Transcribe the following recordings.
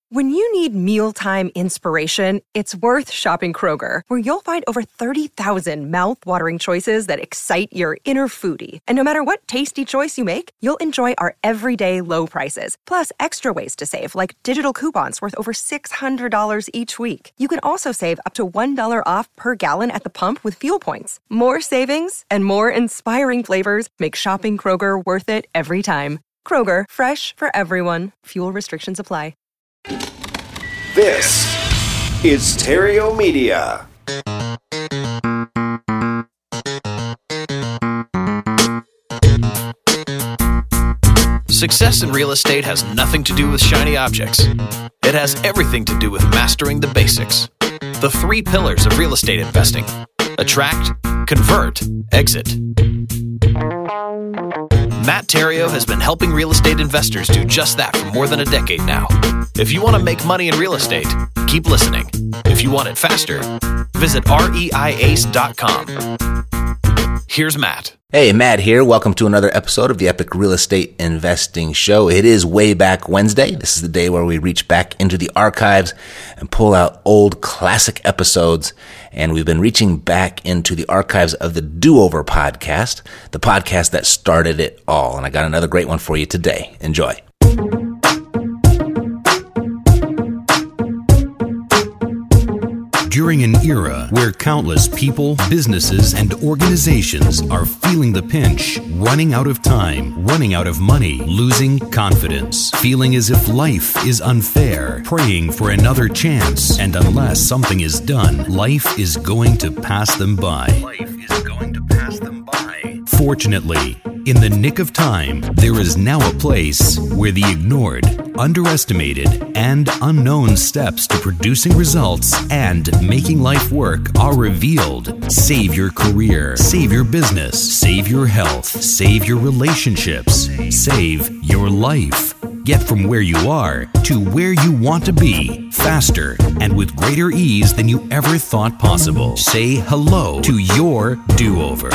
When you need mealtime inspiration, it's worth shopping Kroger, where you'll find over 30,000 mouth-watering choices that excite your inner foodie. And no matter what tasty choice you make, you'll enjoy our everyday low prices, plus extra ways to save, like digital coupons worth over $600 each week. You can also save up to $1 off per gallon at the pump with fuel points. More savings and more inspiring flavors make shopping Kroger worth it every time. Kroger, fresh for everyone. Fuel restrictions apply. This is Terrio Media. Success in real estate has nothing to do with shiny objects. It has everything to do with mastering the basics. The 3 pillars of real estate investing: attract, convert, exit. Matt Terrio has been helping real estate investors do just that for more than a decade now. If you want to make money in real estate, keep listening. If you want it faster, visit reiace.com. Here's Matt. Hey, Matt here. Welcome to another episode of the Epic Real Estate Investing Show. It is Way Back Wednesday. This is the day where we reach back into the archives and pull out old classic episodes. And we've been reaching back into the archives of the Do-Over podcast, the podcast that started it all. And I got another great one for you today. Enjoy. During an era where countless people, businesses, and organizations are feeling the pinch, running out of time, running out of money, losing confidence, feeling as if life is unfair, praying for another chance, and unless something is done, life is going to pass them by. Fortunately, in the nick of time, there is now a place where the ignored, underestimated, and unknown steps to producing results and making life work are revealed. Save your career, save your business, save your health, save your relationships, save your life. Get from where you are to where you want to be faster and with greater ease than you ever thought possible. Say hello to your do-over.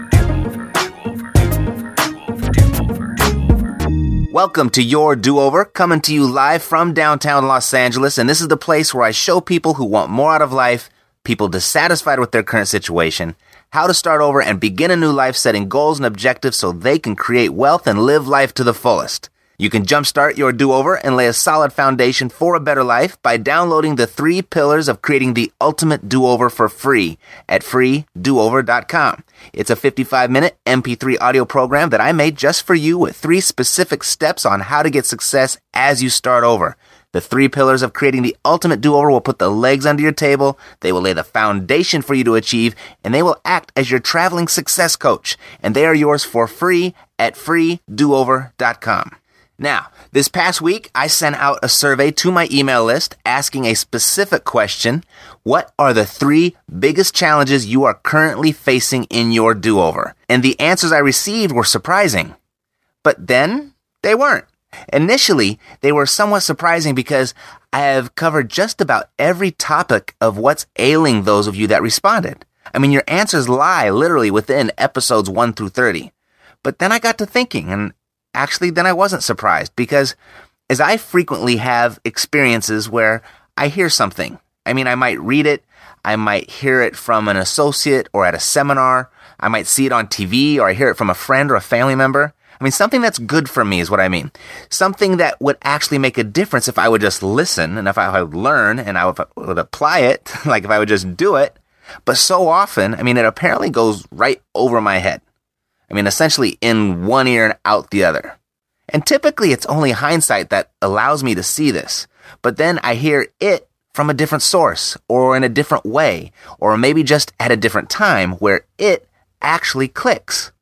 Welcome to Your Do-Over, coming to you live from downtown Los Angeles, and this is the place where I show people who want more out of life, people dissatisfied with their current situation, how to start over and begin a new life setting goals and objectives so they can create wealth and live life to the fullest. You can jumpstart your do-over and lay a solid foundation for a better life by downloading the 3 pillars of creating the ultimate do-over for free at freedoover.com. It's a 55-minute MP3 audio program that I made just for you with 3 specific steps on how to get success as you start over. The 3 pillars of creating the ultimate do-over will put the legs under your table, they will lay the foundation for you to achieve, and they will act as your traveling success coach. And they are yours for free at freedoover.com. Now, this past week, I sent out a survey to my email list asking a specific question: what are the 3 biggest challenges you are currently facing in your do-over? And the answers I received were surprising. But then, they weren't. Initially, they were somewhat surprising because I have covered just about every topic of what's ailing those of you that responded. I mean, your answers lie literally within episodes 1 through 30. But then I got to thinking, and actually, then I wasn't surprised, because as I frequently have experiences where I hear something. I mean, I might read it, I might hear it from an associate or at a seminar, I might see it on TV, or I hear it from a friend or a family member. I mean, something that's good for me is what I mean. Something that would actually make a difference if I would just listen, and if I would learn, and I would apply it, like if I would just do it. But so often, I mean, it apparently goes right over my head. I mean, essentially in one ear and out the other. And typically it's only hindsight that allows me to see this. But then I hear it from a different source, or in a different way, or maybe just at a different time where it actually clicks.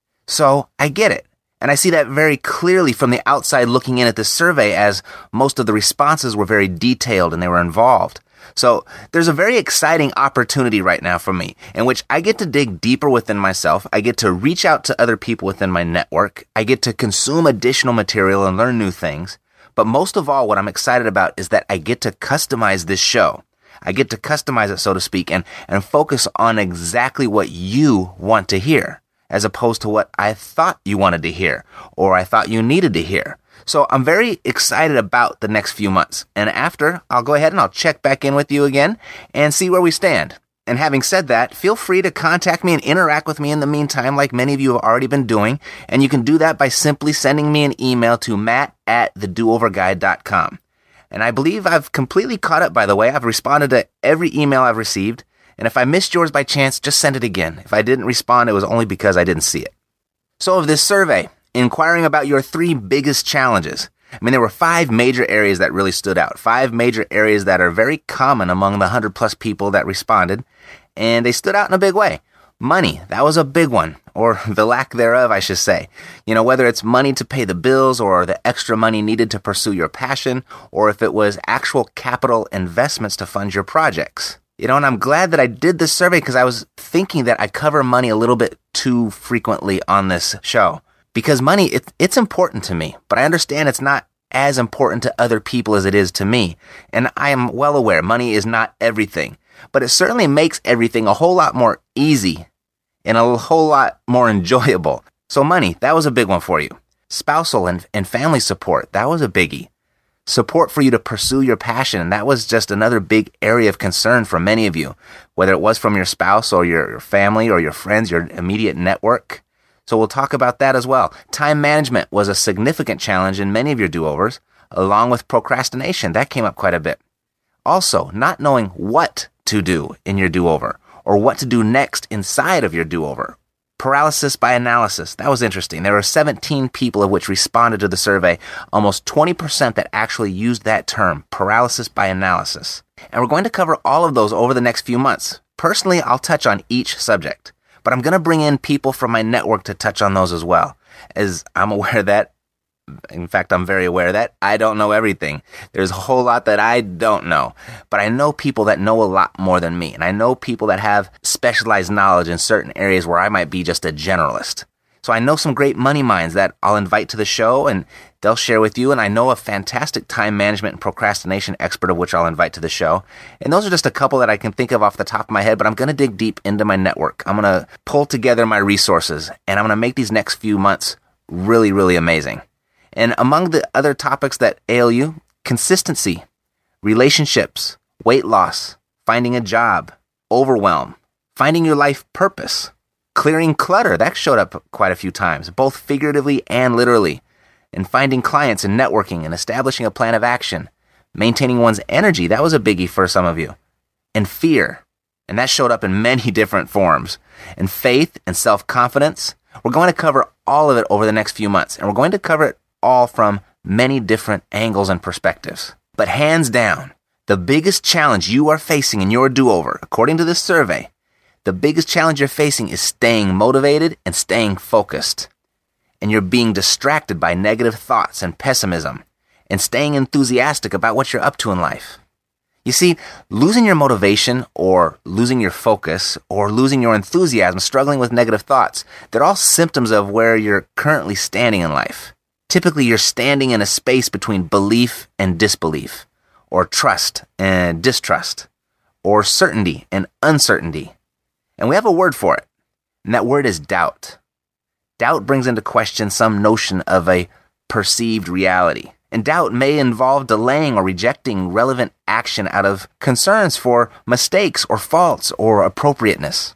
So I get it. And I see that very clearly from the outside looking in at this survey, as most of the responses were very detailed and they were involved. So there's a very exciting opportunity right now for me in which I get to dig deeper within myself. I get to reach out to other people within my network. I get to consume additional material and learn new things. But most of all, what I'm excited about is that I get to customize this show. I get to customize it, so to speak, and focus on exactly what you want to hear, as opposed to what I thought you wanted to hear or I thought you needed to hear. So I'm very excited about the next few months. And after, I'll go ahead and I'll check back in with you again and see where we stand. And having said that, feel free to contact me and interact with me in the meantime, like many of you have already been doing. And you can do that by simply sending me an email to matt@thedooverguide.com. And I believe I've completely caught up, by the way. I've responded to every email I've received. And if I missed yours by chance, just send it again. If I didn't respond, it was only because I didn't see it. So of this survey, inquiring about your 3 biggest challenges. I mean, there were 5 major areas that really stood out. 5 major areas that are very common among the 100 plus people that responded. And they stood out in a big way. Money, that was a big one. Or the lack thereof, I should say. You know, whether it's money to pay the bills or the extra money needed to pursue your passion, or if it was actual capital investments to fund your projects. You know, and I'm glad that I did this survey because I was thinking that I cover money a little bit too frequently on this show. Because money, it's important to me, but I understand it's not as important to other people as it is to me. And I am well aware money is not everything, but it certainly makes everything a whole lot more easy and a whole lot more enjoyable. So money, that was a big one for you. Spousal and family support, that was a biggie. Support for you to pursue your passion, that was just another big area of concern for many of you, whether it was from your spouse or your family or your friends, your immediate network. So we'll talk about that as well. Time management was a significant challenge in many of your do-overs, along with procrastination. That came up quite a bit. Also, not knowing what to do in your do-over or what to do next inside of your do-over. Paralysis by analysis. That was interesting. There were 17 people of which responded to the survey, almost 20% that actually used that term, paralysis by analysis. And we're going to cover all of those over the next few months. Personally, I'll touch on each subject, but I'm going to bring in people from my network to touch on those as well, as I'm aware that, in fact, I'm very aware that I don't know everything. There's a whole lot that I don't know, but I know people that know a lot more than me, and I know people that have specialized knowledge in certain areas where I might be just a generalist. So I know some great money minds that I'll invite to the show, and they'll share with you, and I know a fantastic time management and procrastination expert of which I'll invite to the show. And those are just a couple that I can think of off the top of my head, but I'm going to dig deep into my network. I'm going to pull together my resources, and I'm going to make these next few months really, really amazing. And among the other topics that ail you, consistency, relationships, weight loss, finding a job, overwhelm, finding your life purpose, clearing clutter, that showed up quite a few times, both figuratively and literally, and finding clients and networking and establishing a plan of action, maintaining one's energy, that was a biggie for some of you, and fear, and that showed up in many different forms, and faith and self-confidence. We're going to cover all of it over the next few months, and we're going to cover it all from many different angles and perspectives. But hands down, the biggest challenge you are facing in your do-over, according to this survey, the biggest challenge you're facing is staying motivated and staying focused. And you're being distracted by negative thoughts and pessimism, and staying enthusiastic about what you're up to in life. You see, losing your motivation or losing your focus or losing your enthusiasm, struggling with negative thoughts, they're all symptoms of where you're currently standing in life. Typically, you're standing in a space between belief and disbelief, or trust and distrust, or certainty and uncertainty. And we have a word for it, and that word is doubt. Doubt brings into question some notion of a perceived reality. And doubt may involve delaying or rejecting relevant action out of concerns for mistakes or faults or appropriateness.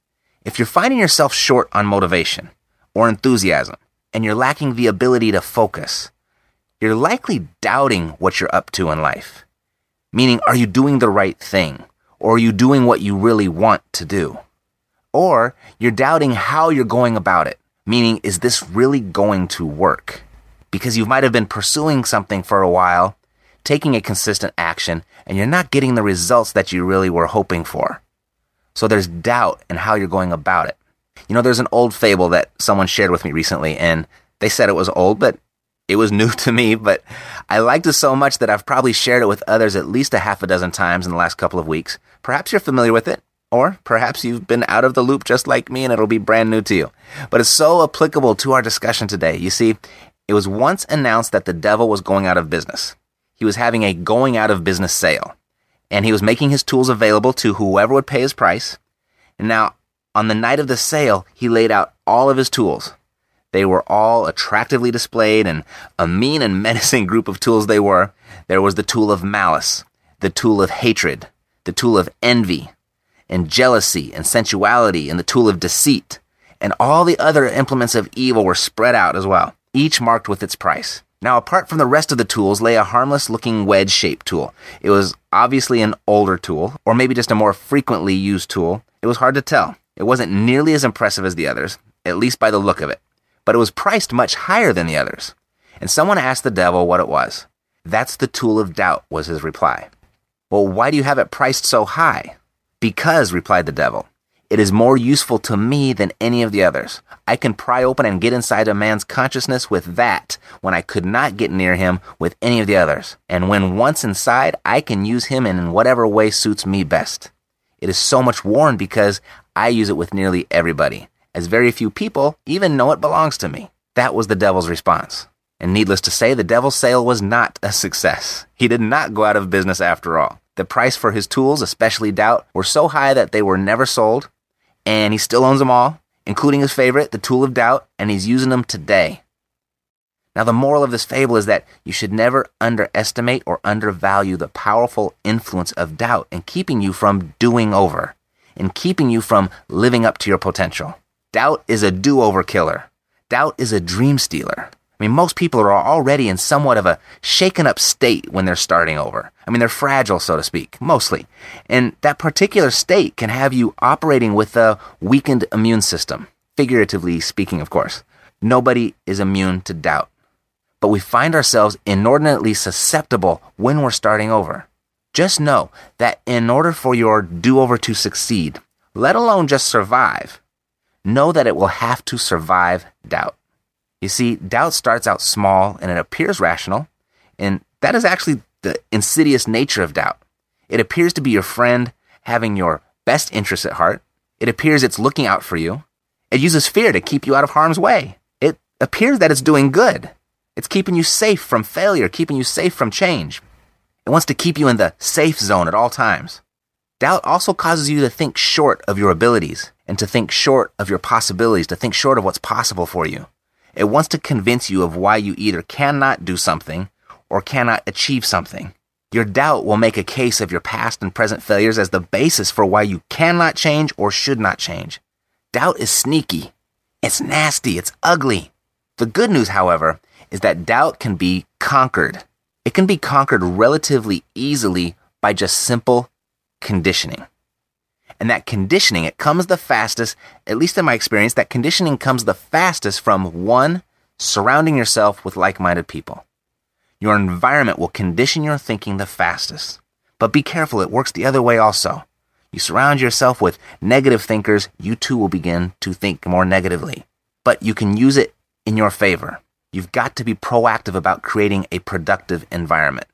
If you're finding yourself short on motivation or enthusiasm, and you're lacking the ability to focus, you're likely doubting what you're up to in life. Meaning, are you doing the right thing? Or are you doing what you really want to do? Or you're doubting how you're going about it. Meaning, is this really going to work? Because you might have been pursuing something for a while, taking a consistent action, and you're not getting the results that you really were hoping for. So there's doubt in how you're going about it. You know, there's an old fable that someone shared with me recently, and they said it was old, but it was new to me, but I liked it so much that I've probably shared it with others at least a half a dozen times in the last couple of weeks. Perhaps you're familiar with it, or perhaps you've been out of the loop just like me and it'll be brand new to you. But it's so applicable to our discussion today. You see, it was once announced that the devil was going out of business. He was having a going out of business sale, and he was making his tools available to whoever would pay his price. And now, on the night of the sale, he laid out all of his tools. They were all attractively displayed, and a mean and menacing group of tools they were. There was the tool of malice, the tool of hatred, the tool of envy, and jealousy, and sensuality, and the tool of deceit. And all the other implements of evil were spread out as well, each marked with its price. Now, apart from the rest of the tools lay a harmless-looking wedge-shaped tool. It was obviously an older tool, or maybe just a more frequently used tool. It was hard to tell. It wasn't nearly as impressive as the others, at least by the look of it. But it was priced much higher than the others. And someone asked the devil what it was. "That's the tool of doubt," was his reply. "Well, why do you have it priced so high?" "Because," replied the devil, "it is more useful to me than any of the others. I can pry open and get inside a man's consciousness with that when I could not get near him with any of the others. And when once inside, I can use him in whatever way suits me best. It is so much worn because I use it with nearly everybody, as very few people even know it belongs to me." That was the devil's response. And needless to say, the devil's sale was not a success. He did not go out of business after all. The price for his tools, especially doubt, were so high that they were never sold, and he still owns them all, including his favorite, the tool of doubt, and he's using them today. Now, the moral of this fable is that you should never underestimate or undervalue the powerful influence of doubt in keeping you from doing over, in keeping you from living up to your potential. Doubt is a do-over killer. Doubt is a dream stealer. I mean, most people are already in somewhat of a shaken-up state when they're starting over. I mean, they're fragile, so to speak, mostly. And that particular state can have you operating with a weakened immune system, figuratively speaking, of course. Nobody is immune to doubt. But we find ourselves inordinately susceptible when we're starting over. Just know that in order for your do-over to succeed, let alone just survive, know that it will have to survive doubt. You see, doubt starts out small and it appears rational, and that is actually the insidious nature of doubt. It appears to be your friend having your best interests at heart. It appears it's looking out for you. It uses fear to keep you out of harm's way. It appears that it's doing good. It's keeping you safe from failure, keeping you safe from change. It wants to keep you in the safe zone at all times. Doubt also causes you to think short of your abilities and to think short of your possibilities, to think short of what's possible for you. It wants to convince you of why you either cannot do something or cannot achieve something. Your doubt will make a case of your past and present failures as the basis for why you cannot change or should not change. Doubt is sneaky. It's nasty. It's ugly. The good news, however, is that doubt can be conquered. It can be conquered relatively easily by just simple conditioning. And that conditioning, it comes the fastest, at least in my experience, that conditioning comes the fastest from, one, surrounding yourself with like-minded people. Your environment will condition your thinking the fastest. But be careful, it works the other way also. You surround yourself with negative thinkers, you too will begin to think more negatively. But you can use it in your favor. You've got to be proactive about creating a productive environment.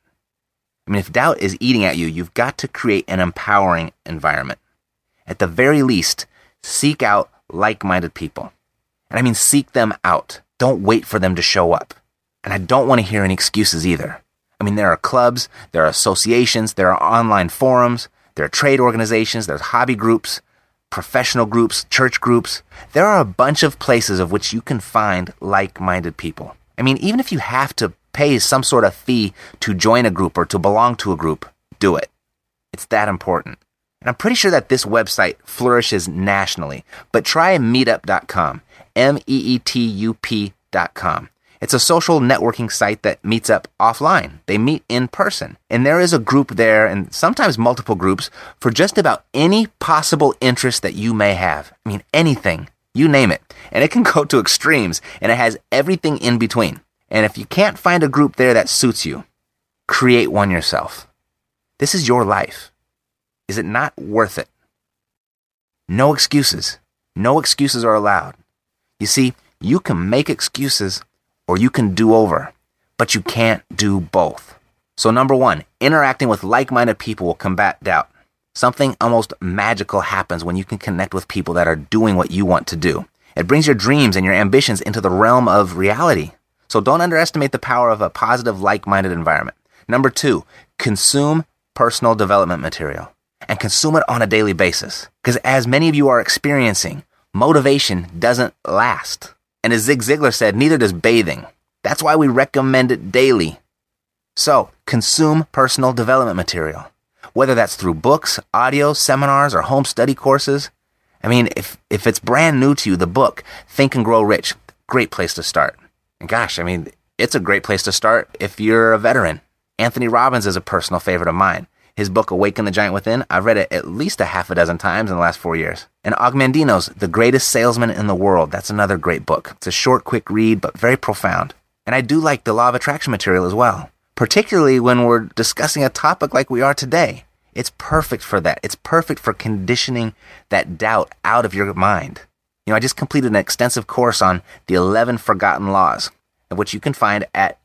I mean, if doubt is eating at you, you've got to create an empowering environment. At the very least, seek out like-minded people. And I mean, seek them out. Don't wait for them to show up. And I don't want to hear any excuses either. I mean, there are clubs, there are associations, there are online forums, there are trade organizations, there's hobby groups, professional groups, church groups. There are a bunch of places of which you can find like-minded people. I mean, even if you have to pay some sort of fee to join a group or to belong to a group, do it. It's that important. And I'm pretty sure that this website flourishes nationally, but try meetup.com, meetup.com. It's a social networking site that meets up offline. They meet in person. And there is a group there, and sometimes multiple groups, for just about any possible interest that you may have. I mean, anything. You name it. And it can go to extremes, and it has everything in between. And if you can't find a group there that suits you, create one yourself. This is your life. Is it not worth it? No excuses. No excuses are allowed. You see, you can make excuses or you can do over, but you can't do both. So number one, interacting with like-minded people will combat doubt. Something almost magical happens when you can connect with people that are doing what you want to do. It brings your dreams and your ambitions into the realm of reality. So don't underestimate the power of a positive, like-minded environment. Number two, consume personal development material. And consume it on a daily basis. Because as many of you are experiencing, motivation doesn't last. And as Zig Ziglar said, neither does bathing. That's why we recommend it daily. So, consume personal development material. Whether that's through books, audio, seminars, or home study courses. I mean, if it's brand new to you, the book, Think and Grow Rich, great place to start. And gosh, I mean, it's a great place to start if you're a veteran. Anthony Robbins is a personal favorite of mine. His book, Awaken the Giant Within, I've read it at least a half a dozen times in the last 4 years. And Og Mandino's The Greatest Salesman in the World, that's another great book. It's a short, quick read, but very profound. And I do like the Law of Attraction material as well, particularly when we're discussing a topic like we are today. It's perfect for that. It's perfect for conditioning that doubt out of your mind. You know, I just completed an extensive course on the 11 Forgotten Laws, which you can find at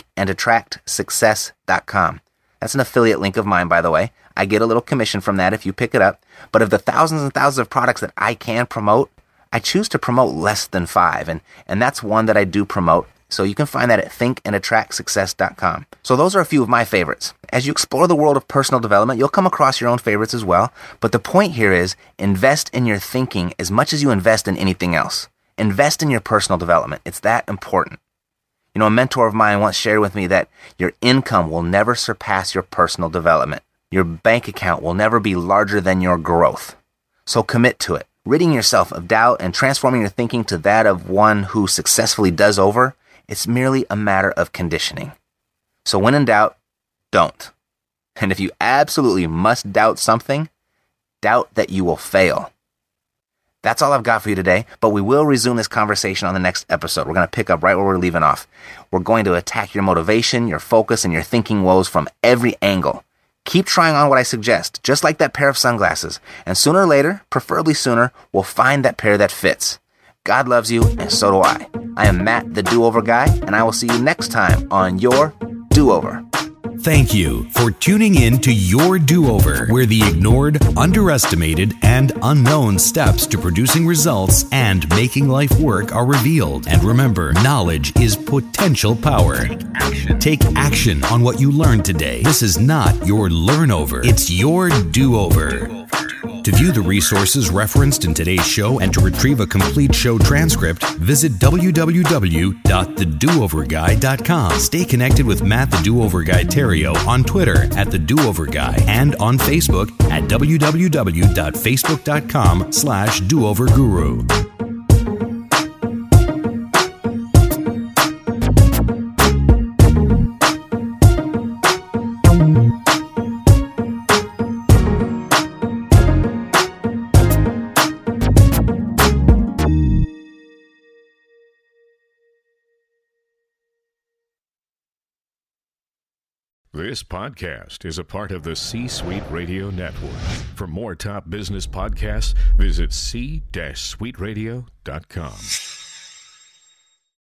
thinkandattractsuccess.com. That's an affiliate link of mine, by the way. I get a little commission from that if you pick it up. But of the thousands and thousands of products that I can promote, I choose to promote less than 5. And that's one that I do promote. So you can find that at thinkandattractsuccess.com. So those are a few of my favorites. As you explore the world of personal development, you'll come across your own favorites as well. But the point here is invest in your thinking as much as you invest in anything else. Invest in your personal development. It's that important. You know, a mentor of mine once shared with me that your income will never surpass your personal development. Your bank account will never be larger than your growth. So commit to it. Ridding yourself of doubt and transforming your thinking to that of one who successfully does over, it's merely a matter of conditioning. So when in doubt, don't. And if you absolutely must doubt something, doubt that you will fail. That's all I've got for you today, but we will resume this conversation on the next episode. We're going to pick up right where we're leaving off. We're going to attack your motivation, your focus, and your thinking woes from every angle. Keep trying on what I suggest, just like that pair of sunglasses. And sooner or later, preferably sooner, we'll find that pair that fits. God loves you, and so do I. I am Matt, the Do-Over Guy, and I will see you next time on Your Do-Over. Thank you for tuning in to Your Do-Over, where the ignored, underestimated, and unknown steps to producing results and making life work are revealed. And remember, knowledge is potential power. Take action on what you learned today. This is not your learn-over. It's your do-over. To view the resources referenced in today's show and to retrieve a complete show transcript, visit www.thedooverguy.com. Stay connected with Matt the Do-Over Guy Theriault on Twitter at The Do-Over Guy and on Facebook at www.facebook.com/dooverguru. This podcast is a part of the C-Suite Radio Network. For more top business podcasts, visit c-suiteradio.com.